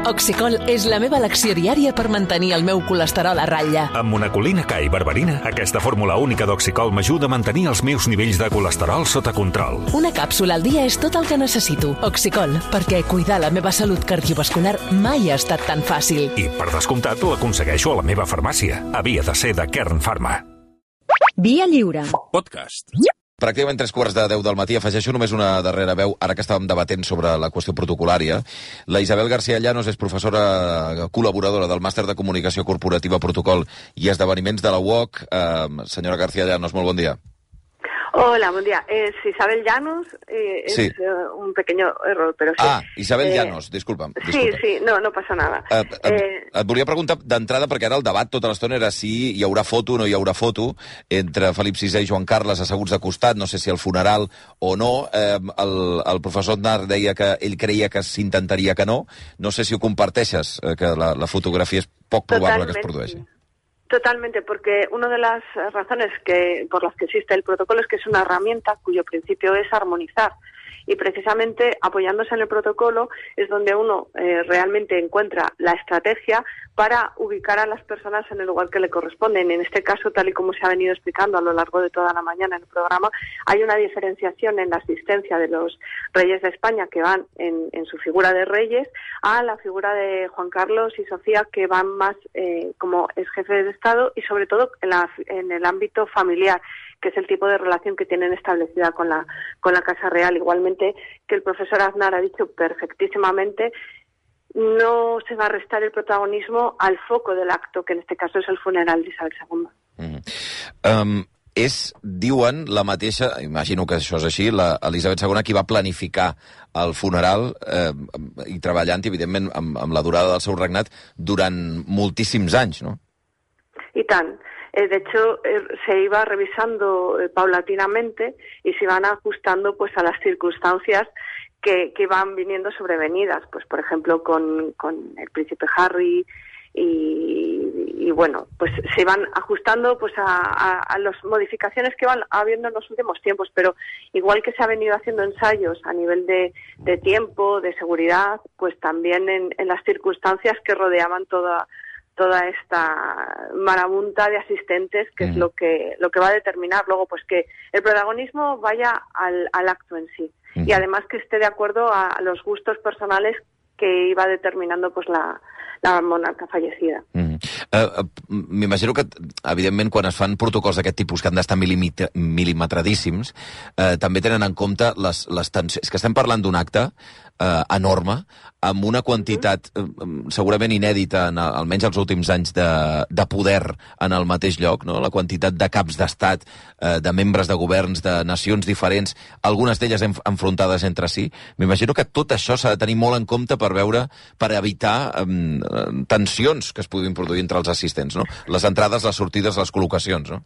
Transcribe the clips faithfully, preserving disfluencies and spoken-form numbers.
Oxicol és la meva elecció diària per mantenir el meu colesterol a ratlla. Amb monacolina K i berberina, aquesta fórmula única d'Oxicol m'ajuda a mantenir els meus nivells de colesterol sota control. Una càpsula al dia és tot el que necessito. Oxicol, perquè cuidar la meva salut cardiovascular mai ha estat tan fàcil. I, per descomptat, l'aconsegueixo a la meva farmàcia. Havia de ser de Kern Pharma. Via Lliure. Podcast. Pràcticament tres quarts de deu del matí. Afegeixo només una darrera veu, ara que estàvem debatent sobre la qüestió protocolària. La Isabel García Llanos és professora col·laboradora del Màster de Comunicació Corporativa, Protocol i Esdeveniments de la U O C. Eh, senyora García Llanos, molt bon dia. Hola, buen día. Es Isabel Llanos, eh, sí. es uh, un pequeño error, pero sí. Ah, Isabel eh, Llanos, disculpa'm. disculpa. Sí, sí, no, no passa nada. Eh, et, eh, et volia preguntar d'entrada, perquè ara el debat tota l'estona era si hi haurà foto o no hi haurà foto entre Felip sisè i Joan Carles asseguts de costat, no sé si al funeral o no. Eh, el, el professor Aznar deia que ell creia que s'intentaria que no. No sé si ho comparteixes, eh, que la, la fotografia és poc probable Totalmente. que es produeixi. Totalmente, porque una de las razones que por las que existe el protocolo es que es una herramienta cuyo principio es armonizar. Y precisamente apoyándose en el protocolo es donde uno eh, realmente encuentra la estrategia para ubicar a las personas en el lugar que le corresponden. En este caso, tal y como se ha venido explicando a lo largo de toda la mañana en el programa, hay una diferenciación en la asistencia de los reyes de España que van en, en su figura de reyes a la figura de Juan Carlos y Sofía que van más eh, como es jefe de Estado y sobre todo en, la, en el ámbito familiar, que es el tipo de relación que tienen establecida con la con la Casa Real. Igualmente que el profesor Aznar ha dicho perfectísimamente, no se va a restar el protagonismo al foco del acto, que en este caso es el funeral de Isabel segunda. Mm. Um, és, diuen, la mateixa, imagino que això és així, l'Elisabet segona qui va planificar el funeral eh, i treballant, evidentment, amb, amb la durada del seu regnat durant moltíssims anys, no? I tant. Eh, de hecho, eh, se iba revisando eh, paulatinamente y se iban ajustando pues a las circunstancias que, que iban viniendo sobrevenidas. Pues, por ejemplo, con, con el príncipe Harry y, y bueno, pues se iban ajustando pues a, a, a las modificaciones que van habiendo en los últimos tiempos. Pero igual que se ha venido haciendo ensayos a nivel de, de tiempo, de seguridad, pues también en, en las circunstancias que rodeaban toda toda esta marabunta de asistentes, que mm. es lo que lo que va a determinar luego pues que el protagonismo vaya al, al acto en sí mm. y además que esté de acuerdo a, a los gustos personales que iba determinando pues la, la monarca fallecida. Mm. Uh, uh, M'imagino que, evidentment, quan es fan protocols d'aquest tipus que han d'estar mil·limetradíssims, uh, també tenen en compte les, les tensions. És que estem parlant d'un acte uh, enorme, amb una quantitat uh, segurament inèdita, en, almenys els últims anys, de, de poder en el mateix lloc, no? La quantitat de caps d'estat, uh, de membres de governs, de nacions diferents, algunes d'elles enf enfrontades entre si. M'imagino que tot això s'ha de tenir molt en compte per veure, per evitar um, tensions que es puguin produir entre els assistents, ¿no? Les entrades, les sortides, les col·locacions, ¿no?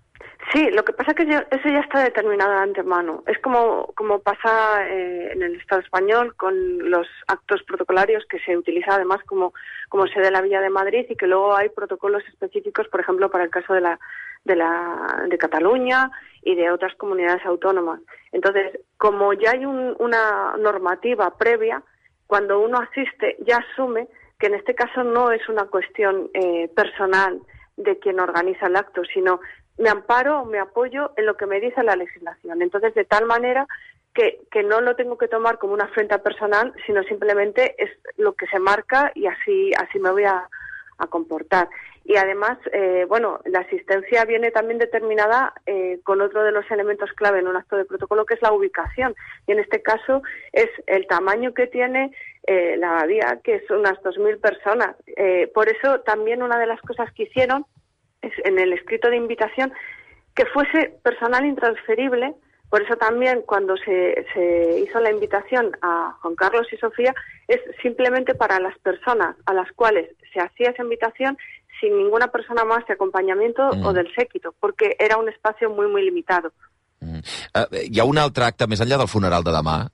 Sí, lo que pasa es que eso ya está determinado de antemano. Es como, como pasa eh, en el Estado español con los actos protocolarios que se utiliza además como, como sede de la Villa de Madrid y que luego hay protocolos específicos, por ejemplo, para el caso de la de la de Cataluña y de otras comunidades autónomas. Entonces, como ya hay un, una normativa previa, cuando uno asiste ya asume que en este caso no es una cuestión eh, personal de quien organiza el acto, sino me amparo, me apoyo en lo que me dice la legislación. Entonces, de tal manera que, que no lo tengo que tomar como una afrenta personal, sino simplemente es lo que se marca y así, así me voy a, a comportar. Y además, eh, bueno, la asistencia viene también determinada eh, con otro de los elementos clave en un acto de protocolo, que es la ubicación. Y en este caso es el tamaño que tiene eh, la abadía, que es unas dos mil personas. Eh, por eso también una de las cosas que hicieron es en el escrito de invitación que fuese personal intransferible. Por eso también cuando se, se hizo la invitación a Juan Carlos y Sofía es simplemente para las personas a las cuales se hacía esa invitación sin ninguna persona más de acompanyamiento mm. o del séquito, perquè era un espacio muy, muy limitado. Mm. Uh, hi ha un altre acte, més enllà del funeral de demà,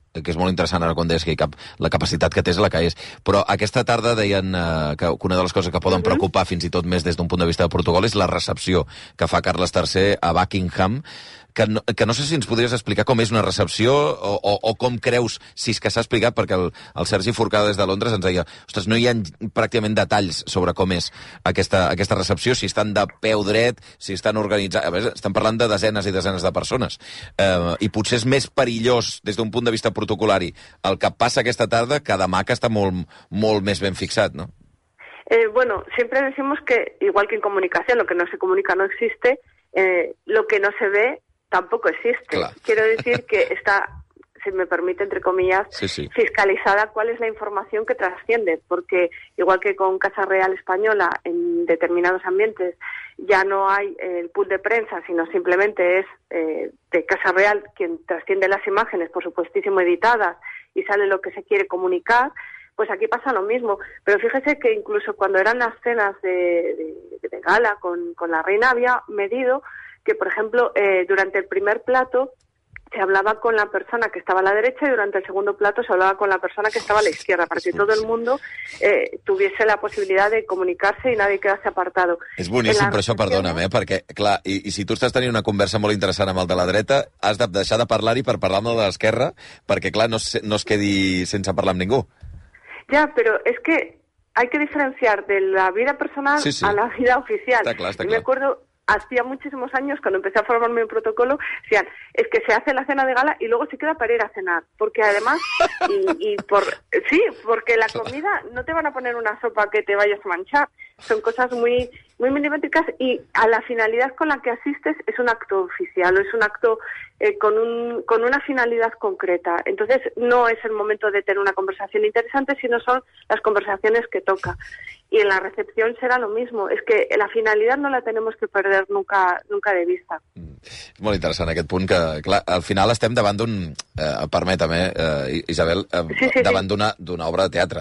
que és molt interessant ara quan deies que cap, la capacitat que té és la que és. Però aquesta tarda deien eh, que una de les coses que poden uh-huh. preocupar fins i tot més des d'un punt de vista de protocol és la recepció que fa Carles tercer a Buckingham, que no, que no sé si ens podries explicar com és una recepció o, o, o com creus, si és que s'ha explicat, perquè el, el Sergi Forcada des de Londres ens deia, ostres, no hi ha pràcticament detalls sobre com és aquesta, aquesta recepció, si estan de peu dret, si estan organitzats... A veure, estan parlant de desenes i desenes de persones. Eh, I potser és més perillós, des d'un punt de vista protocolari, el que passa aquesta tarda que demà, que està molt, molt més ben fixat, no? Eh, bueno, siempre decimos que, igual que en comunicación, lo que no se comunica no existe, eh, lo que no se ve tampoco existe. Claro. Quiero decir que está, si me permite, entre comillas, sí, sí. fiscalizada cuál es la información que trasciende, porque igual que con Casa Real Española, en determinados ambientes ya no hay eh, el pool de prensa, sino simplemente es eh, de Casa Real quien trasciende las imágenes, por supuestísimo editadas, y sale lo que se quiere comunicar. Pues aquí pasa lo mismo. Pero fíjese que incluso cuando eran las cenas de, de, de gala con, con la reina, había medido que, por ejemplo, eh, durante el primer plato se hablaba con la persona que estaba a la derecha y durante el segundo plato se hablaba con la persona que estaba a la izquierda, para que todo el mundo eh, tuviese la possibilitat de comunicar-se i nadie quedase apartado. És boníssim, però això, perdona'm, eh? Perquè, clar, i, i si tu estàs tenint una conversa molt interessant amb el de la dreta, has de deixar de parlar-hi per parlar amb el de l'esquerra, perquè, clar, no, no es quedi sense parlar amb ningú. Ya, pero es que hay que diferenciar de la vida personal sí, sí. a la vida oficial. Está claro, está y claro. me acuerdo, hacía muchísimos años, cuando empecé a formarme en protocolo, decían, es que se hace la cena de gala y luego se queda para ir a cenar. Porque además, y, y por sí, porque la comida no te van a poner una sopa que te vayas a manchar. Son cosas muy muy milimétricas y a la finalidad con la que asistes es un acto oficial o es un acto eh, con, un, con una finalidad concreta. Entonces no es el momento de tener una conversación interesante, sino son las conversaciones que toca. Y en la recepción será lo mismo. Es que la finalidad no la tenemos que perder nunca, nunca de vista. Mm. És molt interessant aquest punt que, clar, al final estem davant d'un... Eh, permèta'm, eh, Isabel, eh, sí, sí, davant sí. d'una obra de teatre.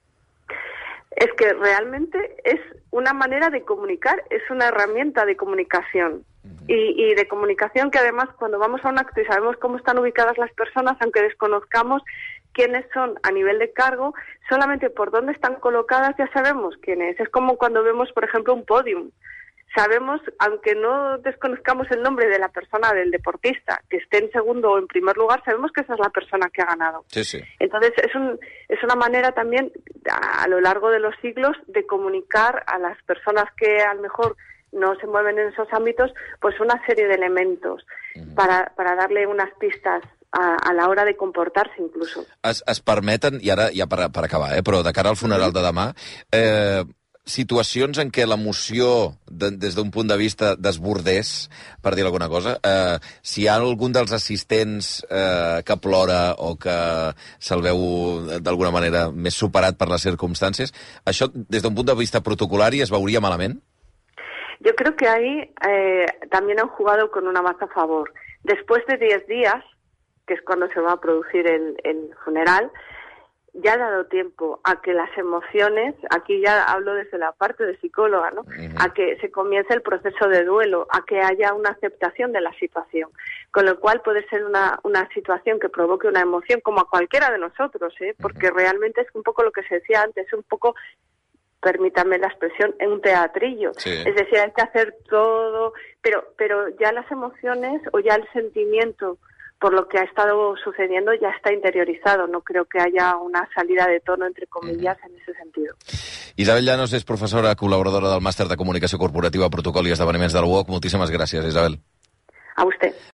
Es que realmente es una manera de comunicar, es una herramienta de comunicación. Uh-huh. y, y de comunicación que además cuando vamos a un acto y sabemos cómo están ubicadas las personas, aunque desconozcamos quiénes son a nivel de cargo, solamente por dónde están colocadas ya sabemos quién es. Es como cuando vemos, por ejemplo, un podium. Sabemos, aunque no desconozcamos el nombre de la persona, del deportista, que esté en segundo o en primer lugar, sabemos que esa es la persona que ha ganado. Sí, sí. Entonces, es, un, es una manera también, a, a lo largo de los siglos, de comunicar a las personas que a lo mejor no se mueven en esos ámbitos, pues una serie de elementos uh-huh. para, para darle unas pistas a, a la hora de comportarse, incluso. Es, es permeten, i ara ja per, per acabar, eh, però de cara al funeral de demà... Eh, situacions en què l'emoció, de, des d'un punt de vista desbordés, per dir alguna cosa, eh, si hi ha algun dels assistents eh, que plora o que se'l veu d'alguna manera més superat per les circumstàncies, això des d'un punt de vista protocolari es veuria malament? Yo creo que ahí eh, también han jugado con una baza a favor. Después de diez días, que es cuando se va a producir el, el funeral, ya ha dado tiempo a que las emociones, aquí ya hablo desde la parte de psicóloga, ¿no? Uh-huh. A que se comience el proceso de duelo, a que haya una aceptación de la situación, con lo cual puede ser una, una situación que provoque una emoción como a cualquiera de nosotros, ¿eh? Porque uh-huh. realmente es un poco lo que se decía antes, es un poco, permítame la expresión, en un teatrillo. Sí. Es decir, hay que hacer todo, pero, pero ya las emociones o ya el sentimiento por lo que ha estado sucediendo ya está interiorizado. No creo que haya una salida de tono, entre comillas, uh-huh. en ese sentido. Isabel Llanos és professora col·laboradora del Màster de Comunicació Corporativa, Protocol i Esdeveniments del U O C. Moltíssimes gràcies, Isabel. A usted.